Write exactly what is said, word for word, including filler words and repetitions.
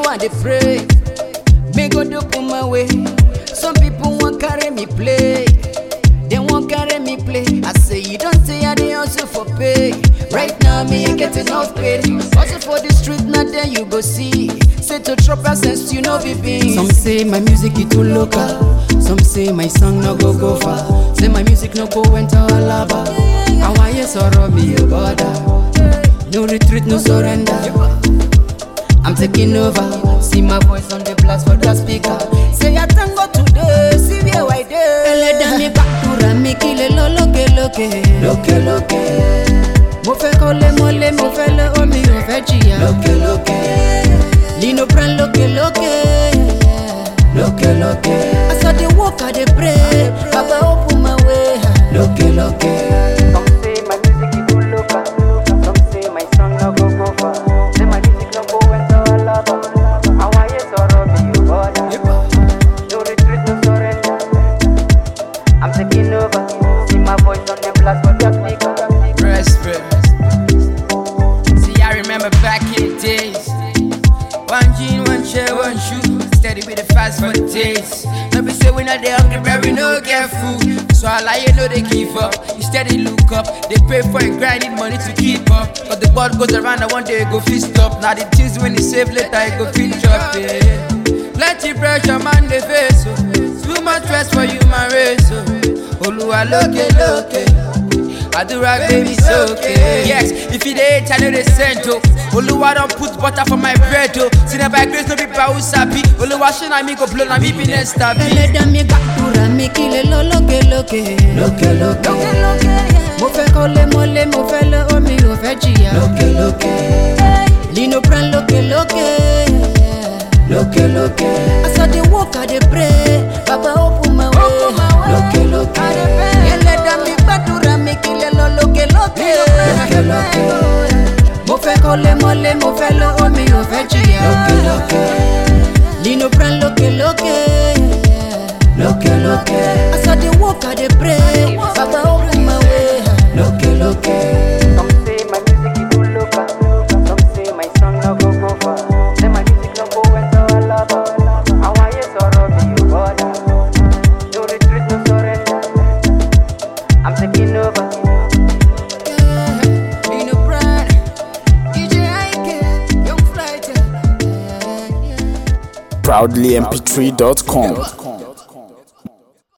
I dey pray. May God open my way. Some people won't carry me play. They won't carry me play. I say you don't say I dey hustle for pay. Right now me ain't get enough pay. Hustle for the street, not then you go see. Say to drop a sense, you know be beans. Some say my music is too local. Some say my song no go go far. Say my music no go enter Alaba. I want you sorrow me your border. No retreat, no surrender. I'm taking over. See my voice on the blast for the speaker. Say I thank God today. See me why day. Elle dans mes bakura me kile lo loke loke. Loke loke. Mo fe kole mole mo fe le omi mo fe chia. Loke loke. Lino pran loke loke. Loke loke. I saw the walk I dey pray. Baba open my way. Loke loke. Some say my music is too local. Some say my song no go go far. Say my music no go enter Alaba. I want you sorrow me you border. No retreat, no surrender. I'm taking over. See my voice on the blast for the speaker. Respect. See, I remember back in the days. One jean, one shirt, one shoe. Steady with the fast for the taste. No be say we not the hungry, but we no get food. So I lie, you know they give up. You steady look up. They pay for it, grind, need money to keep up. But the world goes around, and one day it go fit stop. Now the things when you save later, it go fit drop. Yeah. Plenty pressure, man, they face. Oh. Too much stress for human race. Oh. Oluwa loke loke. I do rock, baby, it's okay. Yes, if you hate, I know they sent to. Oluwa don't put butter for my bread, oh. See that by grace, no people who sappy. Oluwa shine, I me go blow, I me be next happy. Elle dans mes bakura me kile lo loke loke. Loke loke. Mo fe kole mole, mo fe le omi, mo fe chia. Loke loke. Lino pran loke loke. Loke loke. I saw the walk I dey pray. Baba open my way. Loke loke. Elle dans mes bakura me kile lo loke loke. Loke loke. Mo fe kole mole, mo fe le omi, mo fe chia. Loke loke. Lino pran loke loke. Loke loke. I saw the walk I dey pray. Baba open my way. Loke loke. Some say my music is too local. Some say my song no go go far. Say my music no go enter Alaba. I want you sorrow me you border. No retreat, no surrender. I'm taking over. Yeah, Lino Brand, D J Ike, Young Flighter. proudly m p three dot com